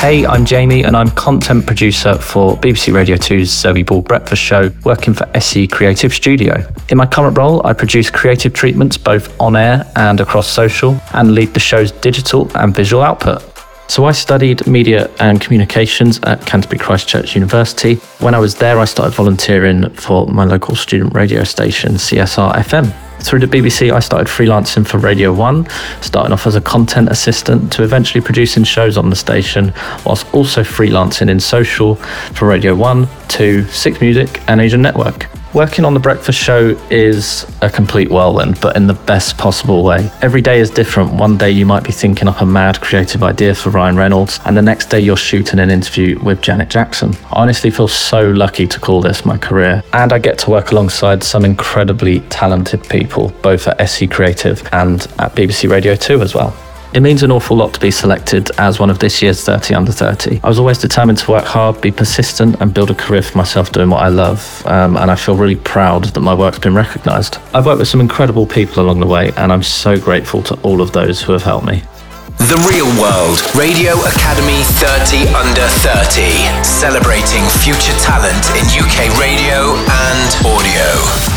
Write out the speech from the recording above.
Hey, I'm Jamie and I'm content producer for BBC Radio 2's Zoe Ball Breakfast Show, working for SE Creative Studio. In my current role, I produce creative treatments both on air and across social, and lead the show's digital and visual output. So I studied media and communications at Canterbury Christ Church University. When I was there, I started volunteering for my local student radio station, CSR FM. Through the BBC, I started freelancing for Radio 1, starting off as a content assistant to eventually producing shows on the station, whilst also freelancing in social for Radio 1, 2, Six Music and Asian Network. Working on The Breakfast Show is a complete whirlwind, but in the best possible way. Every day is different. One day you might be thinking up a mad creative idea for Ryan Reynolds, and the next day you're shooting an interview with Janet Jackson. I honestly feel so lucky to call this my career, and I get to work alongside some incredibly talented people, both at SE Creative and at BBC Radio 2 as well. It means an awful lot to be selected as one of this year's 30 Under 30. I was always determined to work hard, be persistent and build a career for myself doing what I love, and I feel really proud that my work's been recognised. I've worked with some incredible people along the way, and I'm so grateful to all of those who have helped me. The Real World Radio Academy 30 Under 30, celebrating future talent in UK radio and audio.